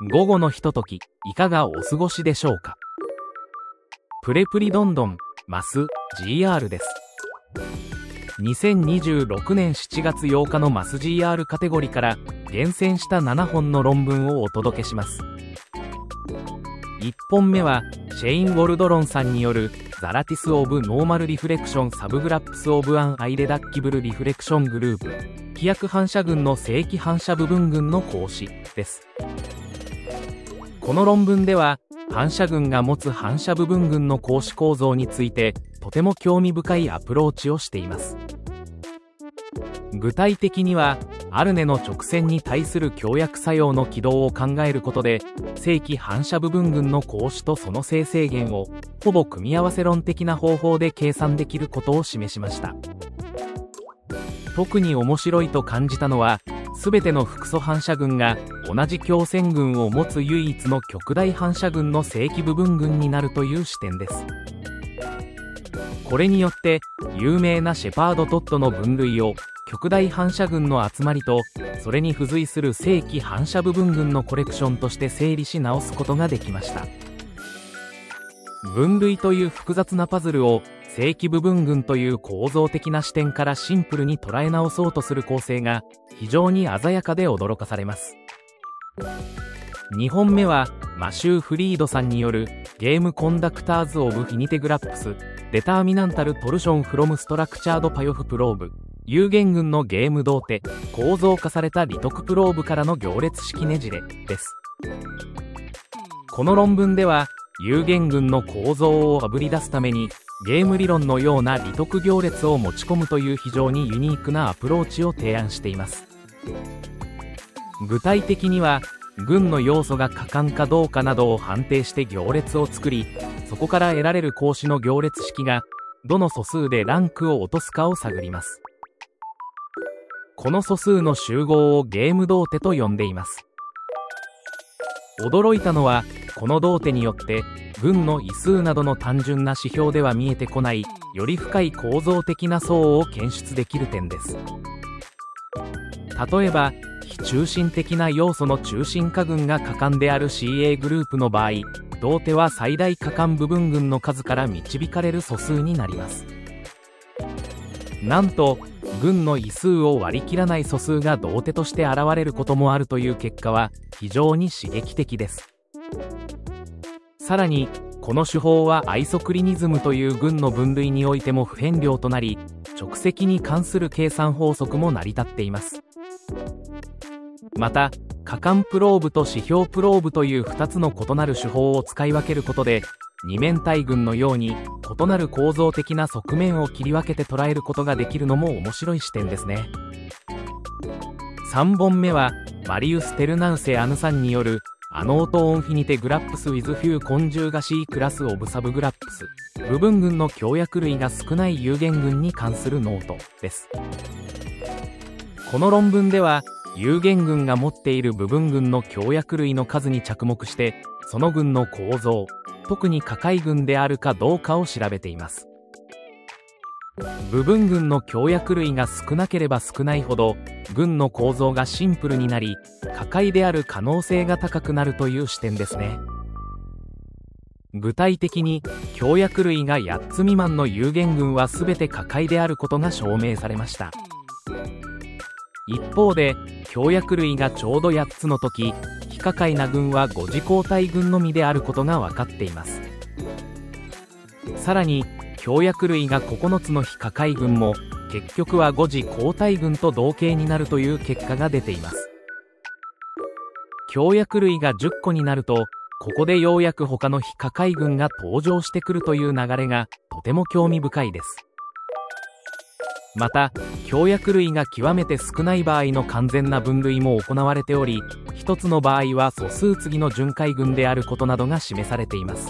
午後のひととき、いかがお過ごしでしょうか。プレプリどんどん、マス GR です。2026年7月8日のマス GR カテゴリーから厳選した7本の論文をお届けします。1本目はシェイン・ウォルドロンさんによるザラティス・オブ・ノーマル・リフレクション・サブグラップス・オブ・アン・アイレダッキブル・リフレクション・グループ規約反射群の正規反射部分群の公式です。この論文では反射群が持つ反射部分群の光子構造についてとても興味深いアプローチをしています。具体的にはアルネの直線に対する強約作用の軌道を考えることで正規反射部分群の光子とその正正弦をほぼ組み合わせ論的な方法で計算できることを示しました。特に面白いと感じたのは全ての複素反射群が同じ強線群を持つ唯一の極大反射群の正規部分群になるという視点です。これによって有名なシェパード・トッドの分類を極大反射群の集まりとそれに付随する正規反射部分群のコレクションとして整理し直すことができました。分類という複雑なパズルを正規部分群という構造的な視点からシンプルに捉え直そうとする構成が非常に鮮やかで驚かされます。2本目はマシュー・フリードさんによるゲームコンダクターズ・オブ・フィニテグラップスデターミナンタル・トルション・フロム・ストラクチャード・パヨフ・プローブ有限群のゲーム導手構造化された利得プローブからの行列式ねじれです。この論文では有限群の構造をあぶり出すためにゲーム理論のような利得行列を持ち込むという非常にユニークなアプローチを提案しています。具体的には群の要素が可感かどうかなどを判定して行列を作りそこから得られる格子の行列式がどの素数でランクを落とすかを探ります。この素数の集合をゲーム導手と呼んでいます。驚いたのはこの導手によって群の異数などの単純な指標では見えてこないより深い構造的な層を検出できる点です。例えば非中心的な要素の中心化群が可感である CA グループの場合導手は最大可感部分群の数から導かれる素数になります。なんと群の異数を割り切らない素数が導手として現れることもあるという結果は非常に刺激的です。さらにこの手法はアイソクリニズムという群の分類においても不変量となり直積に関する計算法則も成り立っています。また可感プローブと指標プローブという2つの異なる手法を使い分けることで二面体群のように異なる構造的な側面を切り分けて捉えることができるのも面白い視点ですね。3本目はマリウス・テルナウセ・アヌさんによるアノート・オンフィニテ・グラップス・ウィズ・フュー・コンジューガシー・クラス・オブ・サブグラップス部分群の強約類が少ない有限群に関するノートです。この論文では有限群が持っている部分群の強約類の数に着目してその群の構造特に可解群であるかどうかを調べています。部分群の強約類が少なければ少ないほど群の構造がシンプルになり可解である可能性が高くなるという視点ですね。具体的に強約類が8つ未満の有限群は全て可解であることが証明されました。一方で強約類がちょうど8つの時非可解な群は5次交代群のみであることが分かっています。さらに強約類が9つの非可解群も結局は5次交代群と同型になるという結果が出ています。強約類が10個になるとここでようやく他の非可解群が登場してくるという流れがとても興味深いです。また強約類が極めて少ない場合の完全な分類も行われており一つの場合は素数次の巡回群であることなどが示されています。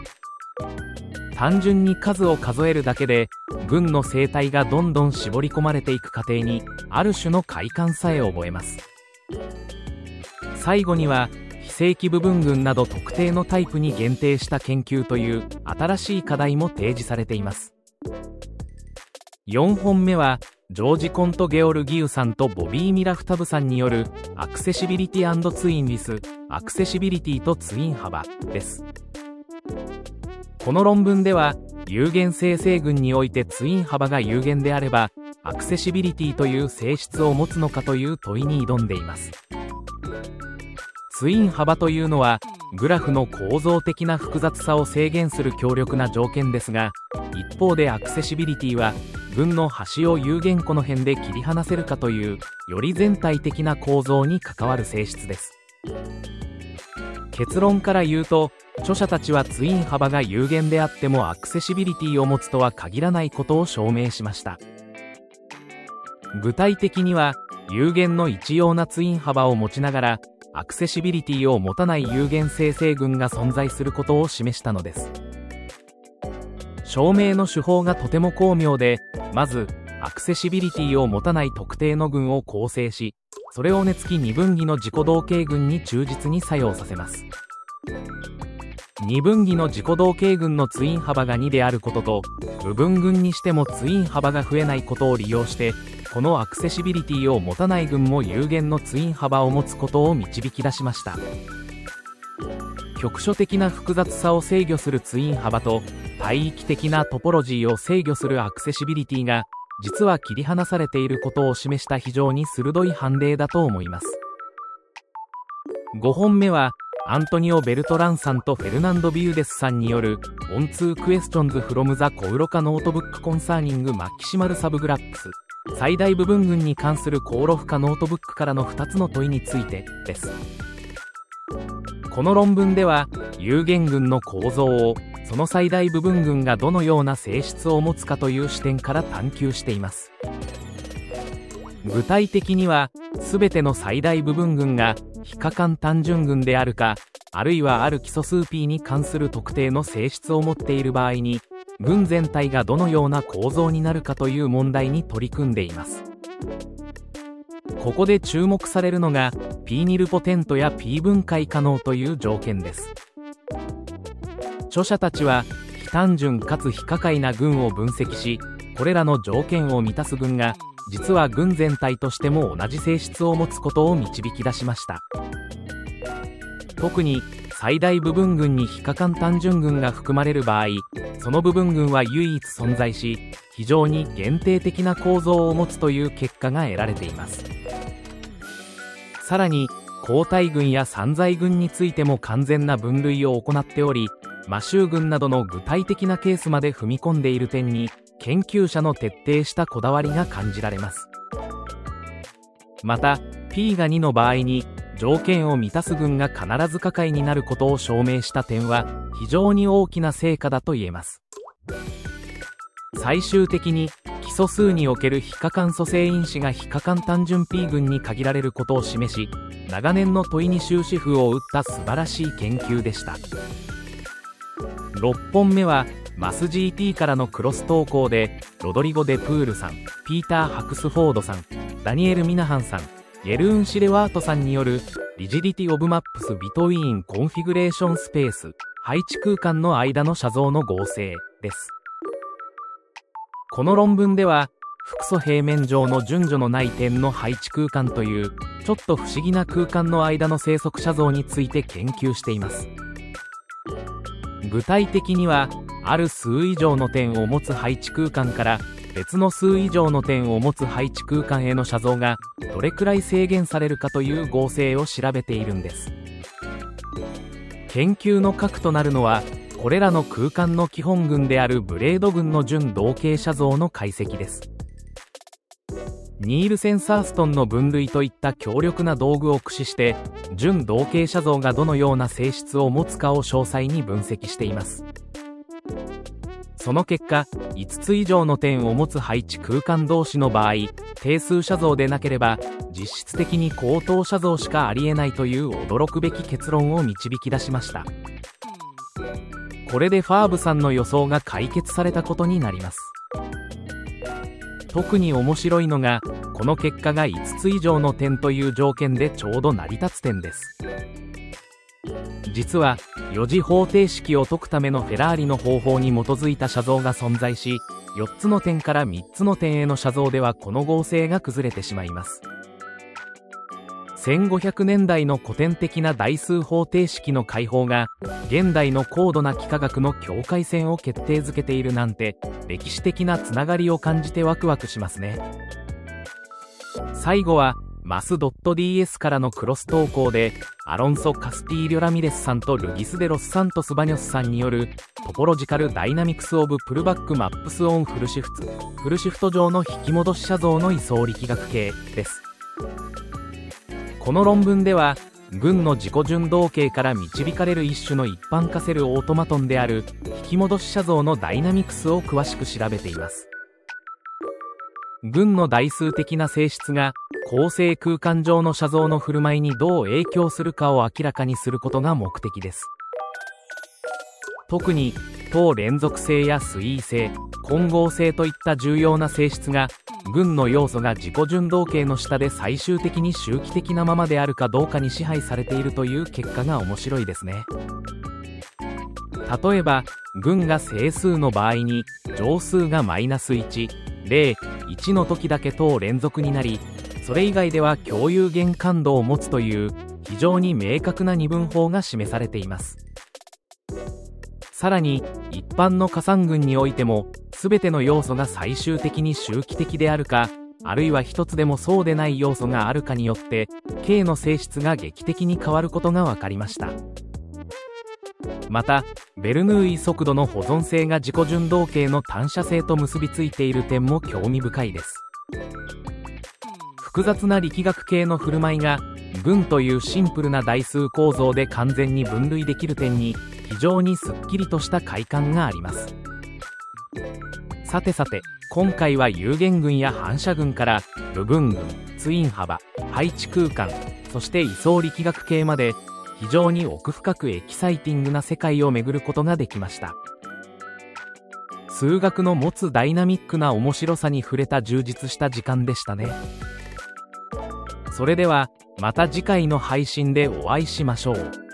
単純に数を数えるだけで群の生態がどんどん絞り込まれていく過程にある種の快感さえ覚えます。最後には非正規部分群など特定のタイプに限定した研究という新しい課題も提示されています。4本目はジョージ・コント・ゲオルギウさんとボビー・ミラフタブさんによるアクセシビリティ&ツインリス、アクセシビリティとツイン幅です。この論文では、有限生成群においてツイン幅が有限であれば、アクセシビリティという性質を持つのかという問いに挑んでいます。ツイン幅というのは、グラフの構造的な複雑さを制限する強力な条件ですが、一方でアクセシビリティは、群の端を有限個の辺で切り離せるかという、より全体的な構造に関わる性質です。結論から言うと、著者たちはツイン幅が有限であってもアクセシビリティを持つとは限らないことを証明しました。具体的には、有限の一様なツイン幅を持ちながら、アクセシビリティを持たない有限生成群が存在することを示したのです。証明の手法がとても巧妙で、まずアクセシビリティを持たない特定の群を構成し、それを根付き二分義の自己同型群に忠実に作用させます。二分義の自己同型群のツイン幅が2であることと、部分群にしてもツイン幅が増えないことを利用して、このアクセシビリティを持たない群も有限のツイン幅を持つことを導き出しました。局所的な複雑さを制御するツイン幅と、帯域的なトポロジーを制御するアクセシビリティが、実は切り離されていることを示した非常に鋭い判例だと思います。5本目は、アントニオ・ベルトランさんとフェルナンド・ビューデスさんによる On Two Questions from the コウロカノートブック Concerning Maximal Subgraphs 最大部分群に関するコウロフカノートブックからの2つの問いについてです。この論文では有限群の構造をその最大部分群がどのような性質を持つかという視点から探求しています。具体的には全ての最大部分群が非可感単純群であるか、あるいはある基礎数 P に関する特定の性質を持っている場合に、群全体がどのような構造になるかという問題に取り組んでいます。ここで注目されるのが P ニルポテントや P 分解可能という条件です。著者たちは非単純かつ非可解な群を分析し、これらの条件を満たす群が実は群全体としても同じ性質を持つことを導き出しました。特に最大部分群に非可感単純群が含まれる場合、その部分群は唯一存在し、非常に限定的な構造を持つという結果が得られています。さらに交代群や散在群についても完全な分類を行っており、摩周群などの具体的なケースまで踏み込んでいる点に研究者の徹底したこだわりが感じられます。また P が2の場合に条件を満たす群が必ず可解になることを証明した点は非常に大きな成果だと言えます。最終的に基礎数における非可感組成因子が非可感単純 P 群に限られることを示し、長年の問いに終止符を打った素晴らしい研究でした。6本目はマス GT からのクロス投稿で、ロドリゴ・デプールさん、ピーター・ハクスフォードさん、ダニエル・ミナハンさん、ゲルーン・シレワートさんによるリジディティ・オブ・マップス・ビトウィーン・コンフィグレーション・スペース、配置空間の間の写像の合成です。この論文では、複素平面上の順序のない点の配置空間という、ちょっと不思議な空間の間の生息写像について研究しています。具体的には、ある数以上の点を持つ配置空間から別の数以上の点を持つ配置空間への写像がどれくらい制限されるかという合成を調べているんです。研究の核となるのは、これらの空間の基本群であるブレード群の準同型写像の解析です。ニールセン・サーストンの分類といった強力な道具を駆使して準同型写像がどのような性質を持つかを詳細に分析しています。その結果、5つ以上の点を持つ配置空間同士の場合、定数写像でなければ実質的に高等写像しかありえないという驚くべき結論を導き出しました。これでファーブさんの予想が解決されたことになります。特に面白いのが、この結果が5つ以上の点という条件でちょうど成り立つ点です。 実は4次方程式を解くためのフェラーリの方法に基づいた写像が存在し、4つの点から3つの点への写像ではこの合成が崩れてしまいます。1500年代の古典的な代数方程式の解放が現代の高度な幾何学の境界線を決定づけているなんて、歴史的なつながりを感じてワクワクしますね。最後はマス .ds からのクロス投稿で、アロンソ・カスティーリョ・ラミレスさんとルギス・デ・ロス・サントス・バニョスさんによるトポロジカル・ダイナミクス・オブ・プルバック・マップス・オン・フルシフト上の引き戻し写像の位相力学系です。この論文では、群の自己順動径から導かれる一種の一般化せるオートマトンである引き戻し写像のダイナミクスを詳しく調べています。群の代数的な性質が構成空間上の写像の振る舞いにどう影響するかを明らかにすることが目的です。特に等連続性や推移性、混合性といった重要な性質が群の要素が自己順動径の下で最終的に周期的なままであるかどうかに支配されているという結果が面白いですね。例えば群が整数の場合に乗数が-1、0、1の時だけ等連続になり、それ以外では共有弦感度を持つという非常に明確な二分法が示されています。さらに一般の加算群においても全ての要素が最終的に周期的であるか、あるいは一つでもそうでない要素があるかによって K の性質が劇的に変わることが分かりました。またベルヌーイ速度の保存性が自己順動径の単射性と結びついている点も興味深いです。複雑な力学系の振る舞いが群というシンプルな代数構造で完全に分類できる点に非常にすっきりとした快感があります。さて今回は有限群や反射群から部分群、ツイン幅、配置空間、そして位相力学系まで非常に奥深くエキサイティングな世界を巡ることができました。数学の持つダイナミックな面白さに触れた充実した時間でしたね。それではまた次回の配信でお会いしましょう。